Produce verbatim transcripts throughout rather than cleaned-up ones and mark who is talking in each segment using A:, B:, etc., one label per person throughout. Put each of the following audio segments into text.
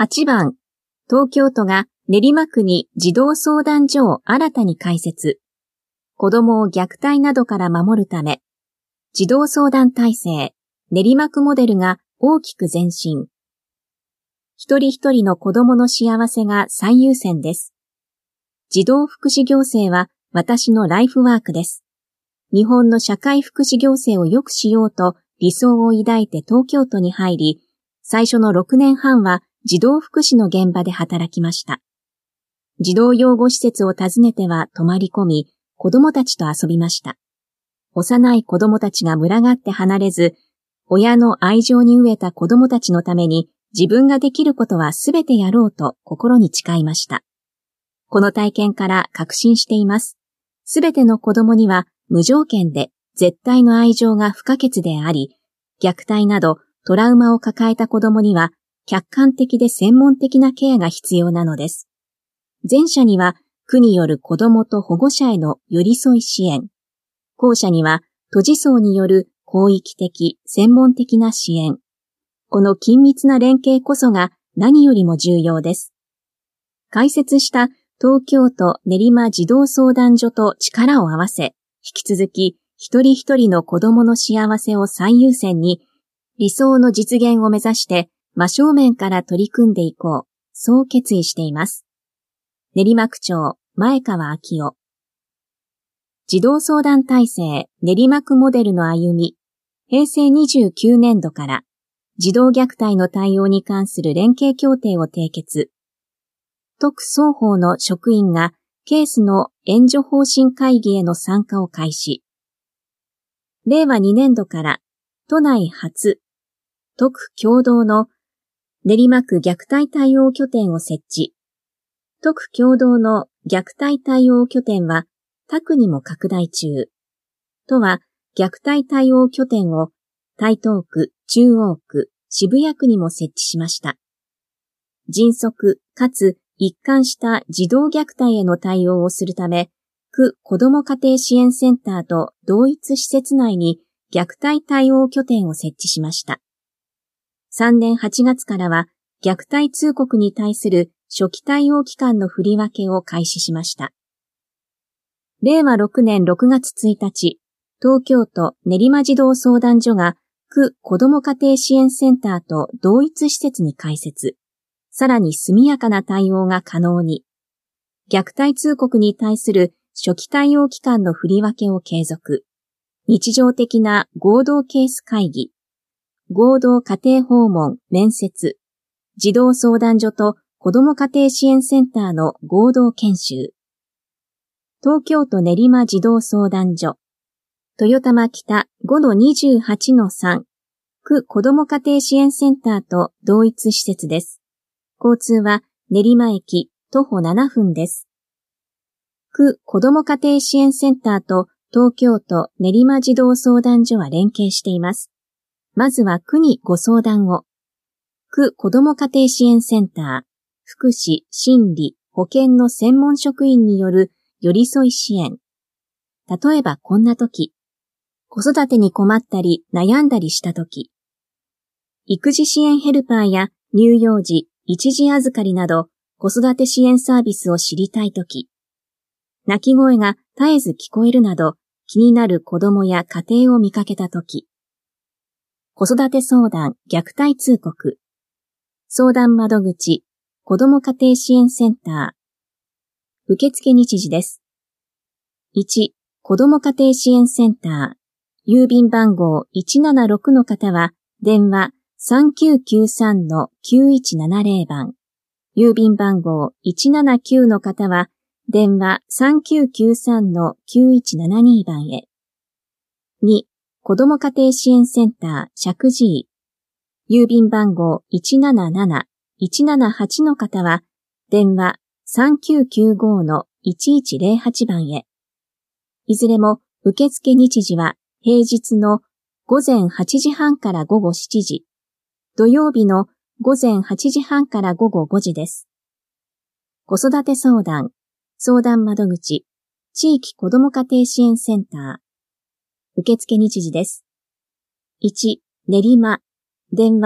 A: はちばん、東京都が練馬区に児童相談所を新たに開設。子供を虐待などから守るため、児童相談体制、練馬区モデルが大きく前進。一人一人の子供の幸せが最優先です。児童福祉行政は私のライフワークです。日本の社会福祉行政を良くしようと理想を抱いて東京都に入り、最初のろくねんはんは児童福祉の現場で働きました。児童養護施設を訪ねては泊まり込み、子供たちと遊びました。幼い子供たちが群がって離れず、親の愛情に飢えた子供たちのために自分ができることはすべてやろうと心に誓いました。この体験から確信しています。すべての子供には無条件で絶対の愛情が不可欠であり、虐待などトラウマを抱えた子供には客観的で専門的なケアが必要なのです。前者には区による子供と保護者への寄り添い支援。後者には都児層による広域的、専門的な支援。この緊密な連携こそが何よりも重要です。開設した東京都練馬児童相談所と力を合わせ、引き続き一人一人の子供の幸せを最優先に、理想の実現を目指して真正面から取り組んでいこう、そう決意しています。練馬区長、前川昭夫。児童相談体制練馬区モデルの歩み、へいせいにじゅうきゅうねんどから児童虐待の対応に関する連携協定を締結。都区双方の職員がケースの援助方針会議への参加を開始。れいわにねんどから都内初、都区共同の練馬区虐待対応拠点を設置。都区共同の虐待対応拠点は他区にも拡大中。都は虐待対応拠点を台東区、中央区、渋谷区にも設置しました。迅速かつ一貫した児童虐待への対応をするため、区子ども家庭支援センターと同一施設内に虐待対応拠点を設置しました。さんねんはちがつからは虐待通告に対する初期対応期間の振り分けを開始しました。れいわろくねんろくがつついたち、東京都練馬児童相談所が区子ども家庭支援センターと同一施設に開設。さらに速やかな対応が可能に。虐待通告に対する初期対応期間の振り分けを継続。日常的な合同ケース会議。合同家庭訪問、面接。児童相談所と子ども家庭支援センターの合同研修。東京都練馬児童相談所。豊玉北 ごのにじゅうはちのさん。区子ども家庭支援センターと同一施設です。交通は練馬駅徒歩ななふんです。区子ども家庭支援センターと東京都練馬児童相談所は連携しています。まずは区にご相談を。区子ども家庭支援センター、福祉、心理、保健の専門職員による寄り添い支援。例えばこんな時、子育てに困ったり悩んだりした時、育児支援ヘルパーや乳幼児、一時預かりなど子育て支援サービスを知りたいとき、泣き声が絶えず聞こえるなど気になる子供や家庭を見かけたとき、子育て相談、虐待通告、相談窓口、子ども家庭支援センター、受付日時です。いち、子ども家庭支援センター、郵便番号いちななろくの方は電話さんきゅうきゅうさんのきゅういちななぜろばん、郵便番号いちななきゅうの方は電話さんきゅうきゅうさんのきゅういちななにばんへ。に、子ども家庭支援センター石神井、郵便番号いちなななのいちななはちの方は電話さんきゅうきゅうごのいちいちぜろはちばんへ。いずれも受付日時は平日のごぜんはちじはんからごごしちじ、土曜日のごぜんはちじはんからごごごじです。子育て相談、相談窓口、地域子ども家庭支援センター。受付日時です。いち、練馬、電話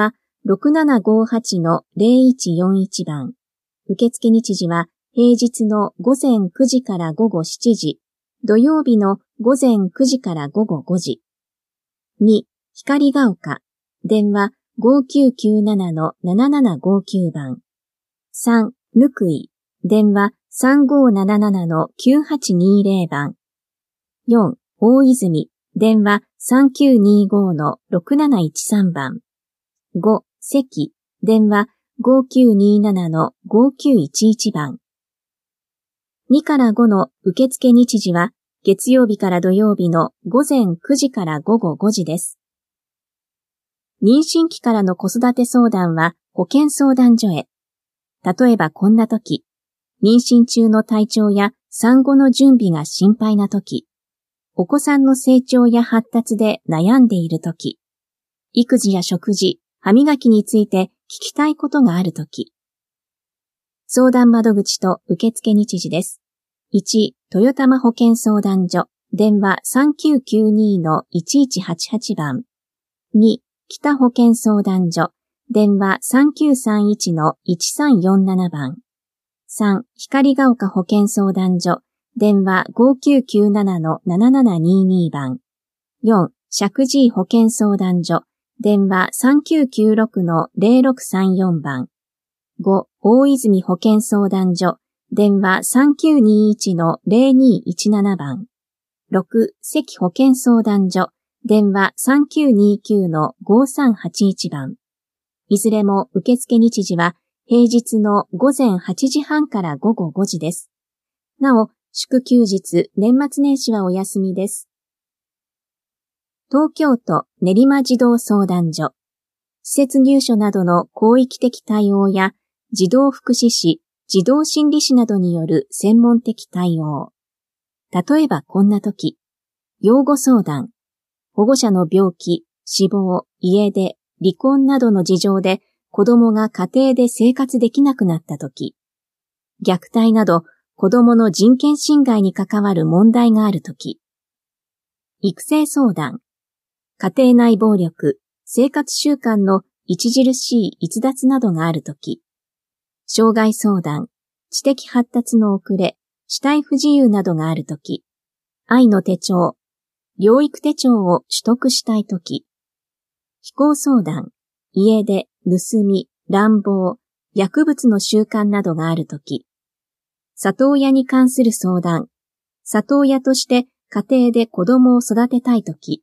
A: ろくななごはちのぜろいちよんいち 番。受付日時は平日の午前くじから午後しちじ、土曜日の午前くじから午後ごじ。に、光が丘、電話ごきゅうきゅうななのななななごきゅう 番。さん、ぬくい、電話さんごななななのきゅうはちにぜろ 番。よん、大泉、電話さんきゅうにごのろくなないちさん 番。ご、関、電話ごきゅうにななのごきゅういちいち 番。にからごの受付日時は月曜日から土曜日の午前くじから午後ごじです。妊娠期からの子育て相談は保健相談所へ。例えばこんな時、妊娠中の体調や産後の準備が心配な時、お子さんの成長や発達で悩んでいる時、育児や食事、歯磨きについて聞きたいことがあるとき。相談窓口と受付日時です。いち、豊玉保健相談所、電話さんきゅうきゅうにのいちいちはちはち 番。に、北保健相談所、電話さんきゅうさんいちのいちさんよんなな 番。さん、光が丘保健相談所、電話ごきゅうきゅうななのななななにに 番。よん、石神井保健相談所、電話さんきゅうきゅうろくのぜろろくさんよん 番。ご、大泉保健相談所、電話さんきゅうにいちのぜろにいちなな 番。ろく、関保健相談所、電話さんきゅうにきゅうのごさんはちいち 番。いずれも受付日時は平日の午前はちじはんから午後ごじです。なお、祝休日、年末年始はお休みです。東京都練馬児童相談所。施設入所などの広域的対応や児童福祉士、児童心理士などによる専門的対応。例えばこんな時、養護相談、保護者の病気、死亡、家出、離婚などの事情で子供が家庭で生活できなくなった時、虐待など子供の人権侵害に関わる問題がある時、育成相談、家庭内暴力、生活習慣の著しい逸脱などがあるとき、障害相談、知的発達の遅れ、肢体不自由などがあるとき、愛の手帳、療育手帳を取得したいとき、非行相談、家出、盗み、乱暴、薬物の習慣などがあるとき、里親に関する相談、里親として家庭で子供を育てたいとき、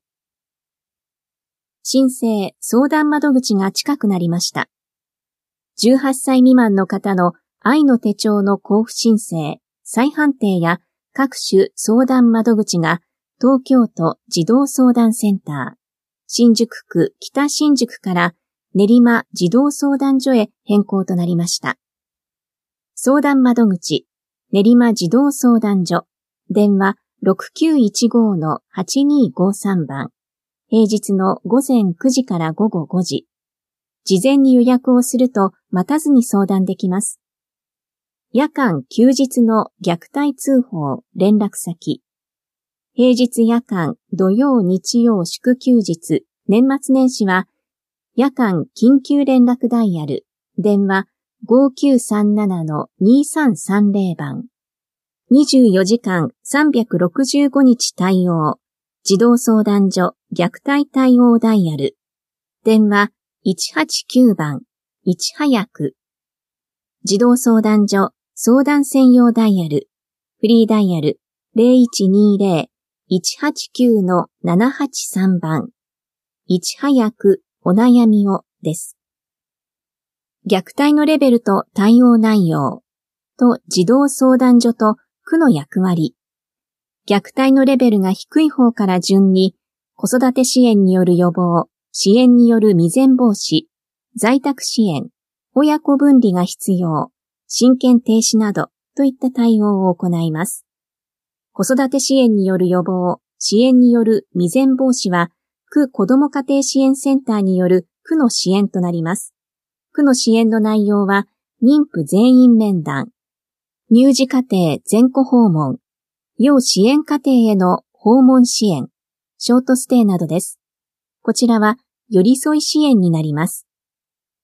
A: 申請・相談窓口が近くなりました。じゅうはっさい未満の方の愛の手帳の交付申請、再判定や各種相談窓口が東京都児童相談センター、新宿区北新宿から練馬児童相談所へ変更となりました。相談窓口、練馬児童相談所、電話ろくきゅういちごのはちにごさん 番。平日の午前くじから午後ごじ。事前に予約をすると待たずに相談できます。夜間休日の虐待通報連絡先。平日夜間土曜日曜祝休日年末年始は夜間緊急連絡ダイヤル電話ごきゅうさんななのにさんさんぜろ 番。にじゅうよじかんさんびゃくろくじゅうごにち対応。児童相談所虐待対応ダイヤル。電話いちはちきゅう 番。いち早く。児童相談所相談専用ダイヤル。フリーダイヤルぜろいちにぜろ いちはちきゅうのななはちさん 番。いち早くお悩みをです。虐待のレベルと対応内容と児童相談所と区の役割。虐待のレベルが低い方から順に、子育て支援による予防、支援による未然防止、在宅支援、親子分離が必要、親権停止などといった対応を行います。子育て支援による予防、支援による未然防止は、区子ども家庭支援センターによる区の支援となります。区の支援の内容は、妊婦全員面談、乳児家庭全戸訪問、要支援家庭への訪問支援、ショートステイなどです。こちらは寄り添い支援になります。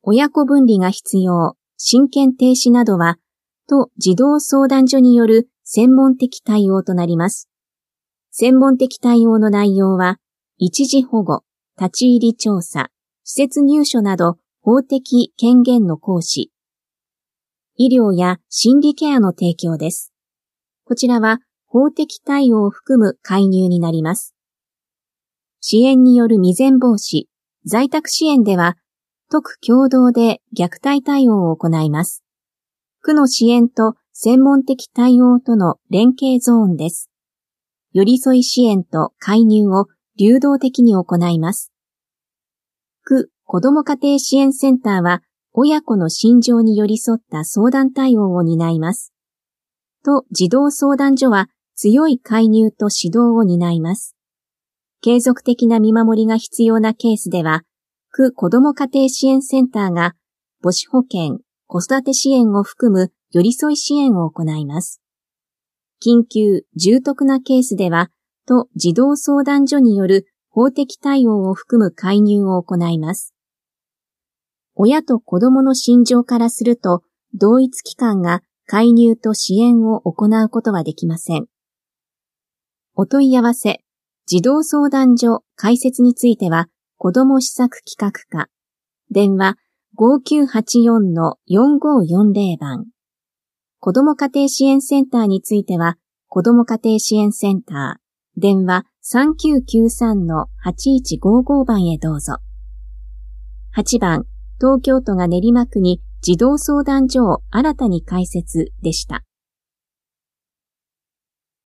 A: 親子分離が必要、親権停止などは、都児童相談所による専門的対応となります。専門的対応の内容は、一時保護、立ち入り調査、施設入所など法的権限の行使、医療や心理ケアの提供です。こちらは法的対応を含む介入になります。支援による未然防止、在宅支援では、都区共同で虐待対応を行います。区の支援と専門的対応との連携ゾーンです。寄り添い支援と介入を流動的に行います。区子ども家庭支援センターは、親子の心情に寄り添った相談対応を担います。都児童相談所は強い介入と指導を担います。継続的な見守りが必要なケースでは、区子ども家庭支援センターが母子保健、子育て支援を含む寄り添い支援を行います。緊急、重篤なケースでは、都児童相談所による法的対応を含む介入を行います。親と子供の心情からすると、同一機関が介入と支援を行うことはできません。お問い合わせ、児童相談所開設については、子ども施策企画課、電話 ごきゅうはちよんのよんごよんぜろ 番。子ども家庭支援センターについては、子ども家庭支援センター、電話 さんきゅうきゅうさんのはちいちごご 番へどうぞ。はちばん、東京都が練馬区に児童相談所を新たに開設でした。